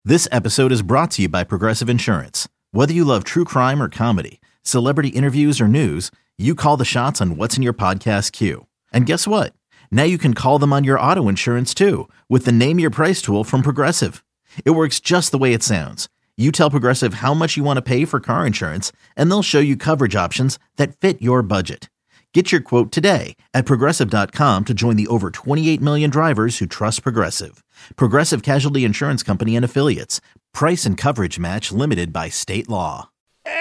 This episode is brought to you by Progressive Insurance. Whether you love true crime or comedy, celebrity interviews or news, you call the shots on what's in your podcast queue. And guess what? Now you can call them on your auto insurance too with the Name Your Price tool from Progressive. It works just the way it sounds. You tell Progressive how much you want to pay for car insurance, and they'll show you coverage options that fit your budget. Get your quote today at Progressive.com to join the over 28 million drivers who trust Progressive. Progressive Casualty Insurance Company and Affiliates. Price and coverage match limited by state law.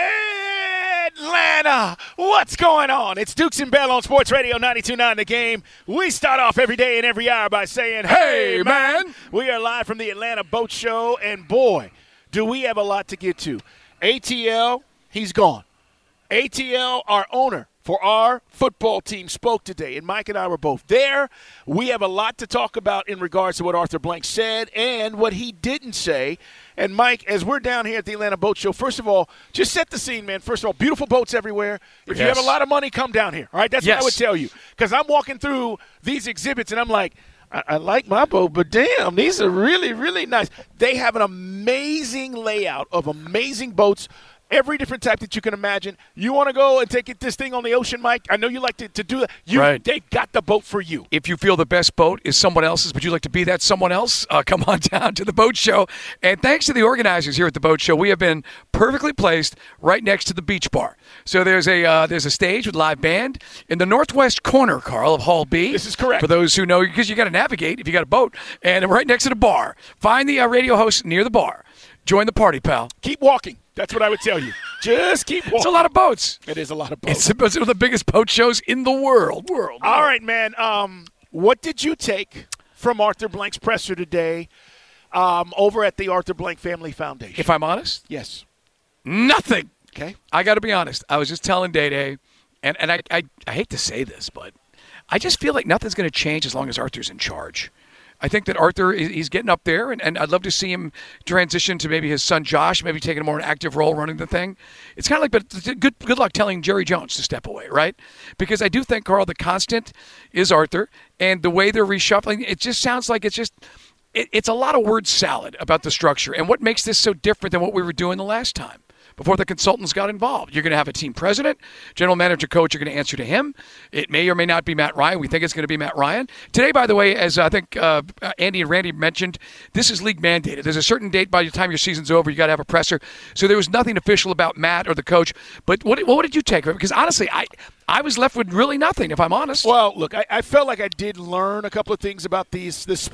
Atlanta, what's going on? It's Dukes and Bell on Sports Radio 92.9 The Game. We start off every day and every hour by saying, hey, man. We are live from the Atlanta Boat Show, and boy, do we have a lot to get to. ATL, he's gone. ATL, our owner for our football team, spoke today, and Mike and I were both there. We have a lot to talk about in regards to what Arthur Blank said and what he didn't say. And, Mike, as we're down here at the Atlanta Boat Show, first of all, just set the scene, man. First of all, beautiful boats everywhere. If you have a lot of money, come down here. All right, that's what I would tell you. Because I'm walking through these exhibits, and I'm like, I like my boat, but damn, these are really, really nice. They have an amazing layout of amazing boats, every different type that you can imagine. You want to go and take this thing on the ocean, Mike? I know you like to do that. Right. They've got the boat for you. If you feel the best boat is someone else's, but you'd like to be that someone else, come on down to the Boat Show. And thanks to the organizers here at the Boat Show, we have been perfectly placed right next to the beach bar. So there's a stage with live band in the northwest corner, Carl, of Hall B. This is correct. For those who know, because you got to navigate if you got a boat. And right next to the bar. Find the radio host near the bar. Join the party, pal. Keep walking. That's what I would tell you. Just keep walking. It's a lot of boats. It is a lot of boats. It's one of the biggest boat shows in the world. All right, man. What did you take from Arthur Blank's presser today over at the Arthur Blank Family Foundation? If I'm honest? Yes. Nothing. Okay. I got to be honest. I was just telling Day-Day, and I hate to say this, but I just feel like nothing's going to change as long as Arthur's in charge. I think that Arthur, he's getting up there, and I'd love to see him transition to maybe his son Josh, maybe taking a more active role running the thing. It's kind of like, but good luck telling Jerry Jones to step away, right? Because I do think, Carl, the constant is Arthur, and the way they're reshuffling, it just sounds like it's a lot of word salad about the structure. And what makes this so different than what we were doing the last time? Before the consultants got involved. You're going to have a team president, general manager, coach. You're going to answer to him. It may or may not be Matt Ryan. We think it's going to be Matt Ryan. Today, by the way, as I think Andy and Randy mentioned, this is league mandated. There's a certain date by the time your season's over, you got to have a presser. So there was nothing official about Matt or the coach. But what did you take? Because honestly, I was left with really nothing, if I'm honest. Well, look, I felt like I did learn a couple of things about the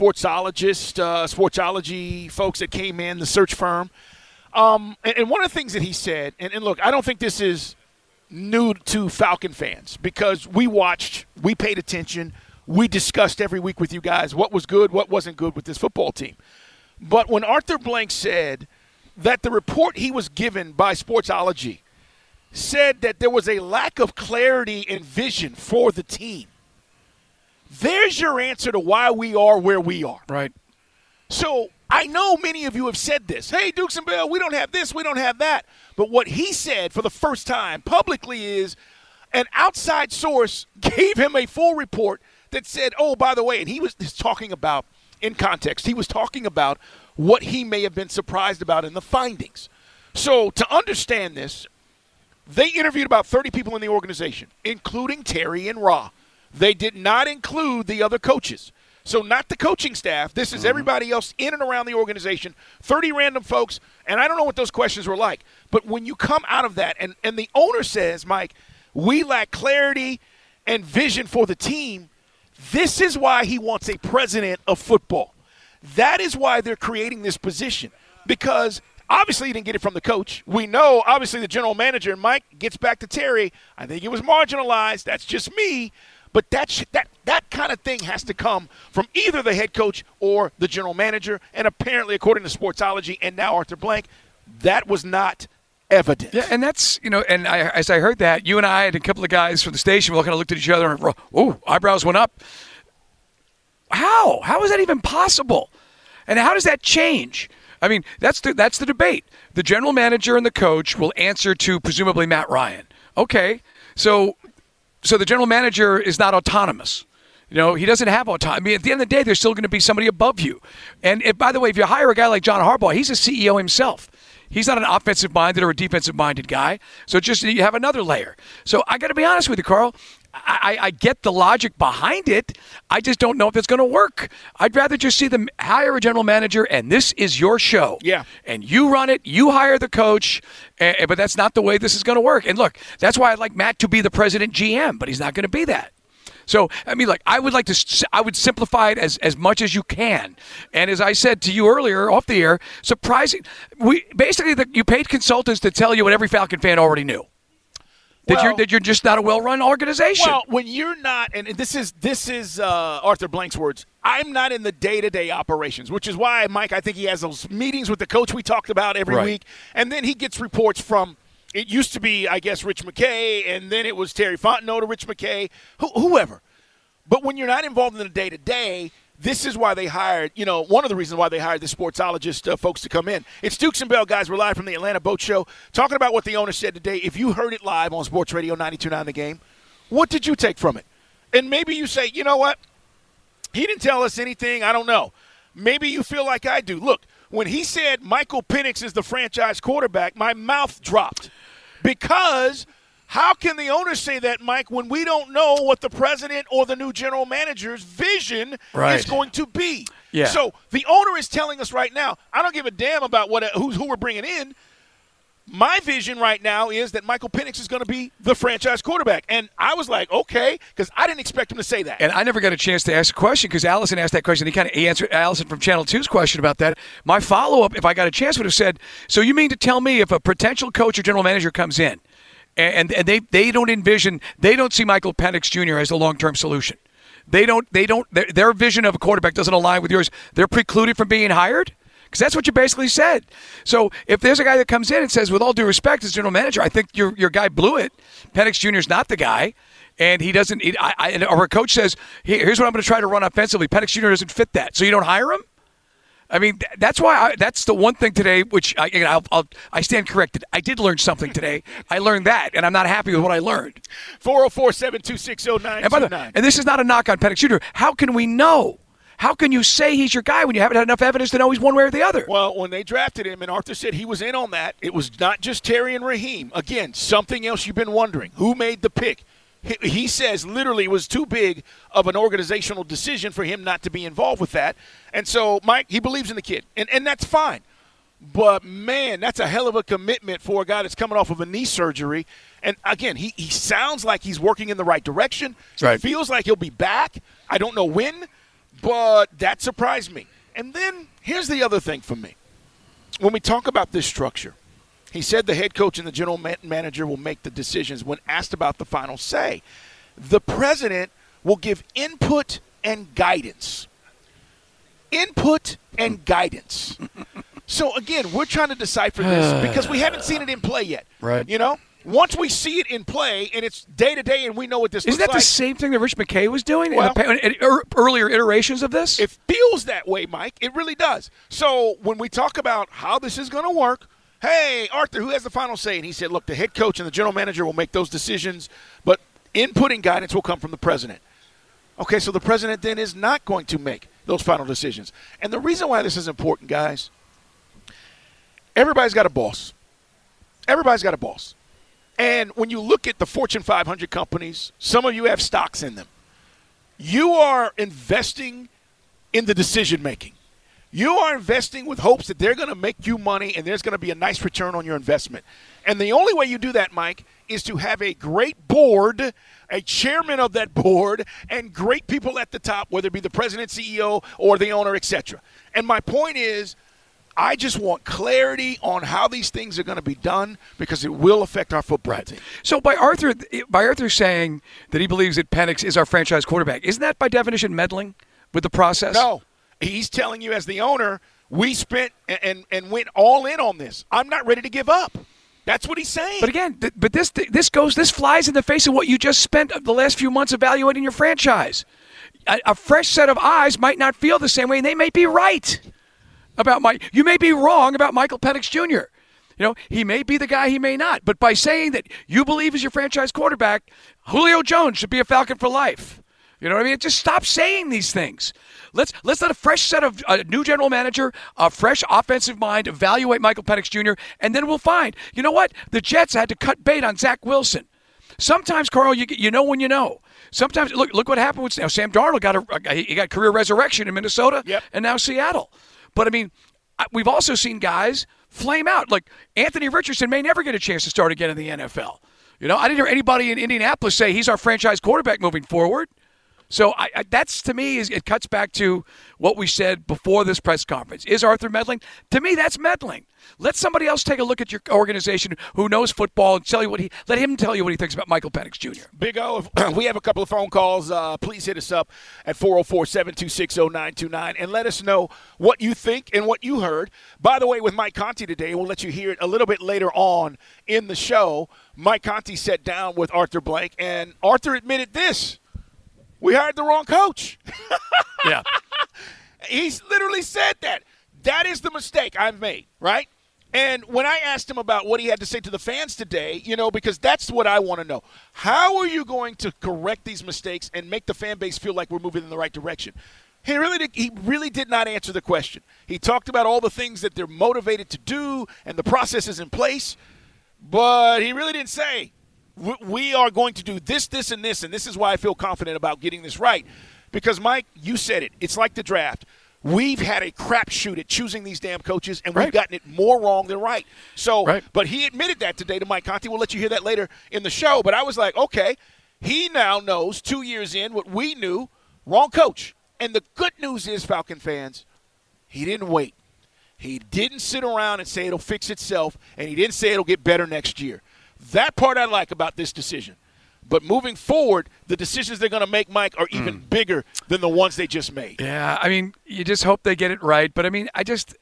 sportsology folks that came in, the search firm. And one of the things that he said, and look, I don't think this is new to Falcon fans because we watched, we paid attention, we discussed every week with you guys what was good, what wasn't good with this football team. But when Arthur Blank said that the report he was given by Sportsology said that there was a lack of clarity and vision for the team, there's your answer to why we are where we are. Right. So I know many of you have said this. Hey, Dukes and Bell, we don't have this, we don't have that. But what he said for the first time publicly is an outside source gave him a full report that said, oh, by the way, and he was talking about, in context, he was talking about what he may have been surprised about in the findings. So to understand this, they interviewed about 30 people in the organization, including Terry and Ra. They did not include the other coaches. So not the coaching staff. This is everybody else in and around the organization, 30 random folks, and I don't know what those questions were like. But when you come out of that, and the owner says, Mike, we lack clarity and vision for the team, this is why he wants a president of football. That is why they're creating this position, because obviously he didn't get it from the coach. We know, obviously, the general manager, Mike, gets back to Terry. I think it was marginalized. That's just me. But that kind of thing has to come from either the head coach or the general manager. And apparently, according to Sportsology and now Arthur Blank, that was not evident. Yeah, and that's, and as I heard that, you and I and a couple of guys from the station, we all kind of looked at each other and, oh, eyebrows went up. How? How is that even possible? And how does that change? I mean, that's the debate. The general manager and the coach will answer to presumably Matt Ryan. Okay, so the general manager is not autonomous. He doesn't have autonomy. At the end of the day, there's still going to be somebody above you. And by the way, if you hire a guy like John Harbaugh, he's a CEO himself. He's not an offensive-minded or a defensive-minded guy. So just you have another layer. So I got to be honest with you, Carl. I get the logic behind it. I just don't know if it's going to work. I'd rather just see them hire a general manager, and this is your show. Yeah. And you run it. You hire the coach. But that's not the way this is going to work. And look, that's why I'd like Matt to be the president GM, but he's not going to be that. So, I mean, I would simplify it as much as you can. And as I said to you earlier off the air, surprising, you paid consultants to tell you what every Falcon fan already knew. That you're just not a well-run organization. Well, when you're not, and this is Arthur Blank's words, I'm not in the day-to-day operations, which is why, Mike, I think he has those meetings with the coach we talked about every week, and then he gets reports from, it used to be, I guess, Rich McKay, and then it was Terry Fontenot to Rich McKay, whoever. But when you're not involved in the day-to-day, this is why they hired, one of the reasons why they hired the sportsologist folks to come in. It's Dukes and Bell, guys. We're live from the Atlanta Boat Show, talking about what the owner said today. If you heard it live on Sports Radio 92.9 The Game, what did you take from it? And maybe you say, you know what? He didn't tell us anything. I don't know. Maybe you feel like I do. Look, when he said Michael Penix is the franchise quarterback, my mouth dropped. Because how can the owner say that, Mike, when we don't know what the president or the new general manager's vision is going to be? Yeah. So the owner is telling us right now, I don't give a damn about who we're bringing in. My vision right now is that Michael Penix is going to be the franchise quarterback. And I was like, okay, because I didn't expect him to say that. And I never got a chance to ask a question because Allison asked that question. He answered Allison from Channel 2's question about that. My follow-up, if I got a chance, would have said, so you mean to tell me if a potential coach or general manager comes in and they don't see Michael Penix Jr. as the long-term solution. Their vision of a quarterback doesn't align with yours. They're precluded from being hired? Because that's what you basically said. So if there's a guy that comes in and says, with all due respect as general manager, I think your guy blew it. Penix Jr. is not the guy. And he doesn't – or a coach says, here's what I'm going to try to run offensively. Penix Jr. doesn't fit that. So you don't hire him? I mean, that's why that's the one thing today, which I stand corrected. I did learn something today. I learned that, and I'm not happy with what I learned. 404-726-0929. And this is not a knock on Penix Jr. How can we know? How can you say he's your guy when you haven't had enough evidence to know he's one way or the other? Well, when they drafted him, and Arthur said he was in on that, it was not just Terry and Raheem. Again, something else you've been wondering. Who made the pick? He says literally it was too big of an organizational decision for him not to be involved with that. And so, Mike, he believes in the kid, and that's fine. But, man, that's a hell of a commitment for a guy that's coming off of a knee surgery. And, again, he sounds like he's working in the right direction. Right. It feels like he'll be back. I don't know when, but that surprised me. And then here's the other thing for me. When we talk about this structure, he said the head coach and the general manager will make the decisions. When asked about the final say, the president will give input and guidance. Input and guidance. So, again, we're trying to decipher this because we haven't seen it in play yet. Right. Once we see it in play and it's day-to-day and we know what this looks like. Isn't that the same thing that Rich McKay was doing in earlier iterations of this? It feels that way, Mike. It really does. So when we talk about how this is going to work, hey, Arthur, who has the final say? And he said, look, the head coach and the general manager will make those decisions, but input and guidance will come from the president. Okay, so the president then is not going to make those final decisions. And the reason why this is important, guys, everybody's got a boss. Everybody's got a boss. And when you look at the Fortune 500 companies, some of you have stocks in them. You are investing in the decision-making. You are investing with hopes that they're going to make you money and there's going to be a nice return on your investment. And the only way you do that, Mike, is to have a great board, a chairman of that board, and great people at the top, whether it be the president, CEO, or the owner, etc. And my point is, I just want clarity on how these things are going to be done because it will affect our football team. So by Arthur saying that he believes that Penix is our franchise quarterback, isn't that by definition meddling with the process? No. He's telling you as the owner, we spent and went all in on this. I'm not ready to give up. That's what he's saying. But again, this flies in the face of what you just spent the last few months evaluating your franchise. A fresh set of eyes might not feel the same way, and they may be right. You may be wrong about Michael Penix Jr. He may be the guy, he may not. But by saying that you believe is your franchise quarterback, Julio Jones should be a Falcon for life. You know what I mean? Just stop saying these things. Let's let a fresh set of a new general manager, a fresh offensive mind evaluate Michael Penix Jr., and then we'll find. You know what? The Jets had to cut bait on Zach Wilson. Sometimes, Carl, you know when you know. Sometimes, look what happened with Sam Darnold. Got career resurrection in Minnesota, and now Seattle. But I mean, we've also seen guys flame out. Like Anthony Richardson may never get a chance to start again in the NFL. You know, I didn't hear anybody in Indianapolis say he's our franchise quarterback moving forward. So that's, to me, it cuts back to what we said before this press conference. Is Arthur meddling? To me, that's meddling. Let somebody else take a look at your organization who knows football and let him tell you what he thinks about Michael Penix Jr. Big O, we have a couple of phone calls. Please hit us up at 404-726-0929 and let us know what you think and what you heard. By the way, with Mike Conti today, we'll let you hear it a little bit later on in the show. Mike Conti sat down with Arthur Blank, and Arthur admitted this. We hired the wrong coach. Yeah. He's literally said that. That is the mistake I've made, right? And when I asked him about what he had to say to the fans today, because that's what I want to know. How are you going to correct these mistakes and make the fan base feel like we're moving in the right direction? He really did not answer the question. He talked about all the things that they're motivated to do and the processes in place, but he really didn't say, we are going to do this, this, and this, and this is why I feel confident about getting this right. Because, Mike, you said it. It's like the draft. We've had a crapshoot at choosing these damn coaches, and we've gotten it more wrong than right. So, but he admitted that today to Mike Conti. We'll let you hear that later in the show. But I was like, okay, he now knows 2 years in what we knew, wrong coach. And the good news is, Falcon fans, he didn't wait. He didn't sit around and say it'll fix itself, and he didn't say it'll get better next year. That part I like about this decision. But moving forward, the decisions they're going to make, Mike, are even bigger than the ones they just made. Yeah, I mean, you just hope they get it right. But, I mean,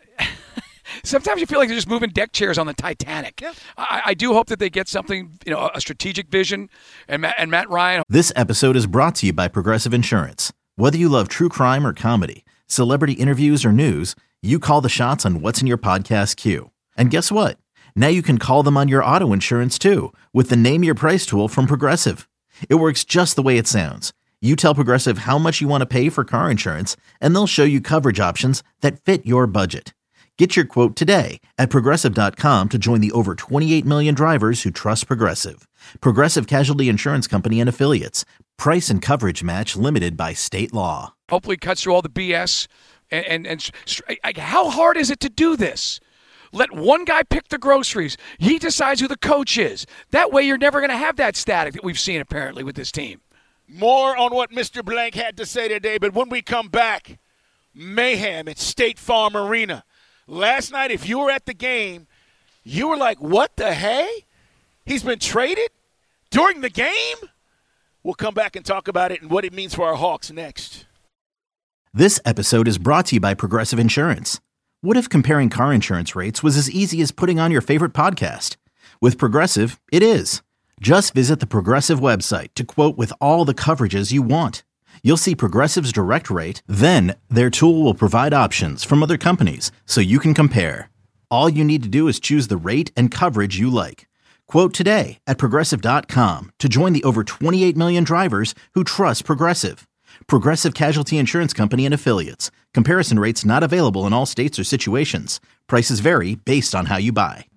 sometimes you feel like they're just moving deck chairs on the Titanic. Yeah. I do hope that they get something, a strategic vision. And Matt Ryan. This episode is brought to you by Progressive Insurance. Whether you love true crime or comedy, celebrity interviews or news, you call the shots on what's in your podcast queue. And guess what? Now you can call them on your auto insurance, too, with the Name Your Price tool from Progressive. It works just the way it sounds. You tell Progressive how much you want to pay for car insurance, and they'll show you coverage options that fit your budget. Get your quote today at Progressive.com to join the over 28 million drivers who trust Progressive. Progressive Casualty Insurance Company and Affiliates. Price and coverage match limited by state law. Hopefully cuts through all the BS. And how hard is it to do this? Let one guy pick the groceries. He decides who the coach is. That way you're never going to have that static that we've seen apparently with this team. More on what Mr. Blank had to say today, but when we come back, mayhem at State Farm Arena. Last night, if you were at the game, you were like, what the hey? He's been traded during the game? We'll come back and talk about it and what it means for our Hawks next. This episode is brought to you by Progressive Insurance. What if comparing car insurance rates was as easy as putting on your favorite podcast? With Progressive, it is. Just visit the Progressive website to quote with all the coverages you want. You'll see Progressive's direct rate, then their tool will provide options from other companies so you can compare. All you need to do is choose the rate and coverage you like. Quote today at Progressive.com to join the over 28 million drivers who trust Progressive. Progressive Casualty Insurance Company and Affiliates. Comparison rates not available in all states or situations. Prices vary based on how you buy.